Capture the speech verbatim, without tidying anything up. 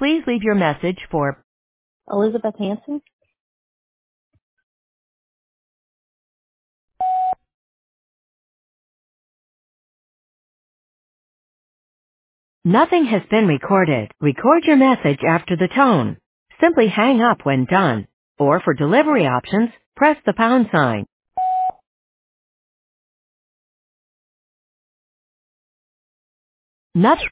Please leave your message for Elizabeth Hanson. Nothing has been recorded. Record your message after the tone. Simply hang up when done. Or for delivery options, press the pound sign. Nothing